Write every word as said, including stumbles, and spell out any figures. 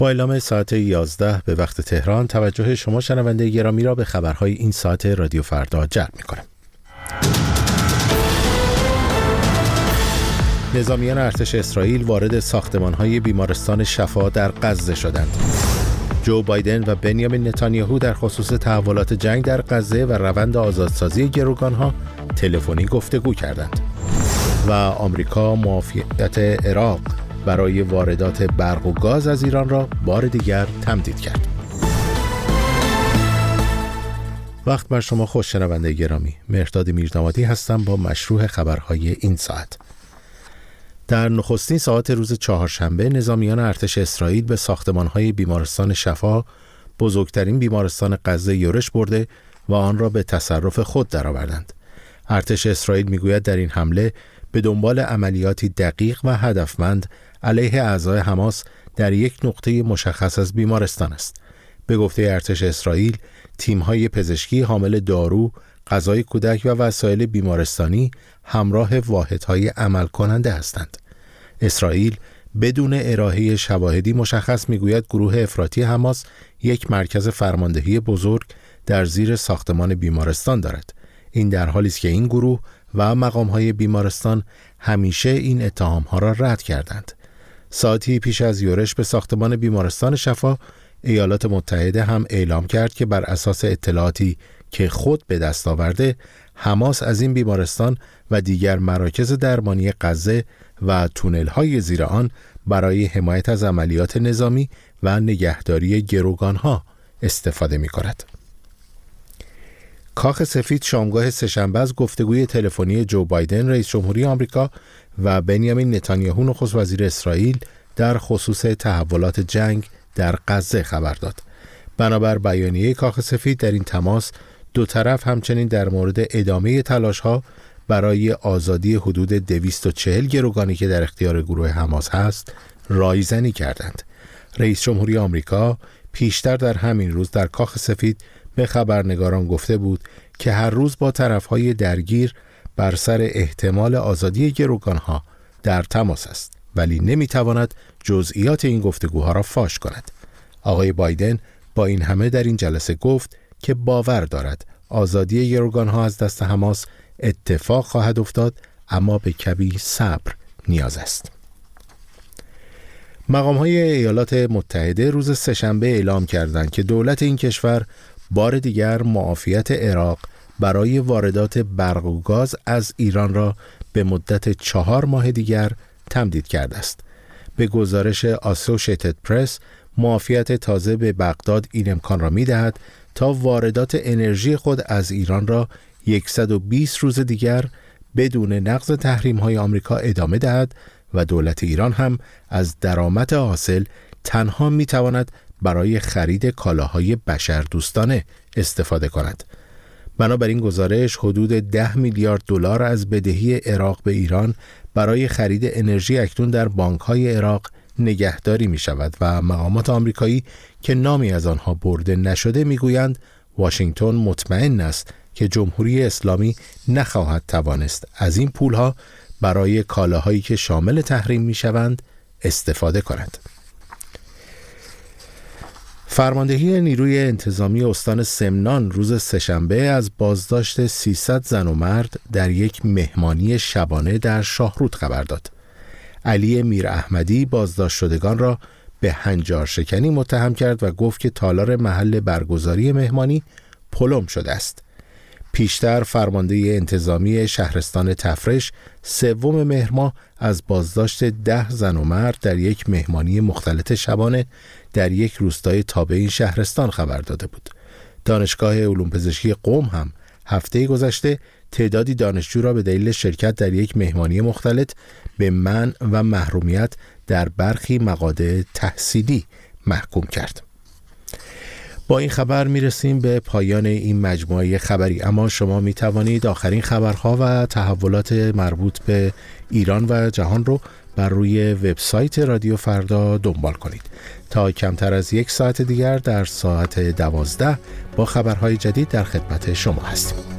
با اعلام ساعت یازده به وقت تهران توجه شما شنونده گرامی را به خبرهای این ساعت رادیو فردا جلب می‌کنم. نظامیان ارتش اسرائیل وارد ساختمان‌های بیمارستان شفا در غزه شدند. جو بایدن و بنیامین نتانیاهو در خصوص تحولات جنگ در غزه و روند آزادسازی گروگان‌ها تلفنی گفتگو کردند. و آمریکا معافیت عراق برای واردات برق و گاز از ایران را بار دیگر تمدید کرد. وقت بر شما خوش شنونده گرامی. مهرداد میردامادی هستم با مشروع خبرهای این ساعت. در نخستین ساعت روز چهارشنبه نظامیان ارتش اسرائیل به ساختمان‌های بیمارستان شفا، بزرگترین بیمارستان غزه، یورش برده و آن را به تصرف خود درآوردند. ارتش اسرائیل میگوید در این حمله به دنبال عملیاتی دقیق و هدفمند علیه اعضای حماس در یک نقطه مشخص از بیمارستان است. به گفته ارتش اسرائیل، تیم‌های پزشکی حامل دارو، غذای کودک و وسایل بیمارستانی همراه واحدهای عمل کننده هستند. اسرائیل بدون ارائه شواهدی مشخص میگوید گروه افراطی حماس یک مرکز فرماندهی بزرگ در زیر ساختمان بیمارستان دارد. این در حالی است که این گروه و مقام‌های بیمارستان همیشه این اتهام‌ها را رد کردند. ساعتی پیش از یورش به ساختمان بیمارستان شفا، ایالات متحده هم اعلام کرد که بر اساس اطلاعاتی که خود به دست آورده، حماس از این بیمارستان و دیگر مراکز درمانی غزه و تونل‌های زیر آن برای حمایت از عملیات نظامی و نگهداری گروگان‌ها استفاده می‌کند. کاخ سفید شامگاه سه‌شنبه از گفتگوی تلفنی جو بایدن رئیس جمهوری آمریکا و بنیامین نتانیاهو نخست وزیر اسرائیل در خصوص تحولات جنگ در غزه خبر داد. بنابر بیانیه کاخ سفید در این تماس، دو طرف همچنین در مورد ادامه تلاش‌ها برای آزادی حدود دویست و چهل گروگانی که در اختیار گروه حماس هست رایزنی کردند. رئیس جمهوری آمریکا پیشتر در همین روز در کاخ سفید به خبرنگاران گفته بود که هر روز با طرف‌های درگیر بر سر احتمال آزادی گروگان‌ها در تماس است، ولی نمی‌تواند جزئیات این گفتگوها را فاش کند. آقای بایدن با این همه در این جلسه گفت که باور دارد آزادی گروگان‌ها از دست حماس اتفاق خواهد افتاد، اما به کمی صبر نیاز است. مقام‌های ایالات متحده روز سه‌شنبه اعلام کردند که دولت این کشور بار دیگر معافیت عراق برای واردات برق و گاز از ایران را به مدت چهار ماه دیگر تمدید کرده است. به گزارش آسوشیتد پرس، معافیت تازه به بغداد این امکان را می‌دهد تا واردات انرژی خود از ایران را صد و بیست روز دیگر بدون نقض تحریم‌های آمریکا ادامه دهد و دولت ایران هم از درآمد حاصل تنها می‌تواند برای خرید کالاهای بشردوستانه استفاده کند. بنابراین گزارش حدود ده میلیارد دلار از بدهی عراق به ایران برای خرید انرژی اکنون در بانک‌های عراق نگهداری می‌شود و مقامات آمریکایی که نامی از آنها برده نشده می‌گویند واشنگتن مطمئن است که جمهوری اسلامی نخواهد توانست از این پولها برای کالاهایی که شامل تحریم می‌شوند استفاده کند. فرماندهی نیروی انتظامی استان سمنان روز سه‌شنبه از بازداشت سیصد زن و مرد در یک مهمانی شبانه در شاهرود خبر داد. علی میر احمدی بازداشت شدگان را به هنجار شکنی متهم کرد و گفت که تالار محل برگزاری مهمانی پلم شده است. پیشتر فرمانده انتظامی شهرستان تفرش سوم مهر ماه از بازداشت ده زن و مرد در یک مهمانی مختلط شبانه در یک روستای تابع این شهرستان خبر داده بود. دانشگاه علوم پزشکی قم هم هفته گذشته تعدادی دانشجو را به دلیل شرکت در یک مهمانی مختلط به منع و محرومیت در برخی مقاطع تحصیلی محکوم کرد. با این خبر میرسیم به پایان این مجموعه خبری، اما شما می توانید آخرین خبرها و تحولات مربوط به ایران و جهان رو بر روی وبسایت رادیو فردا دنبال کنید. تا کمتر از یک ساعت دیگر در ساعت دوازده با خبرهای جدید در خدمت شما هستیم.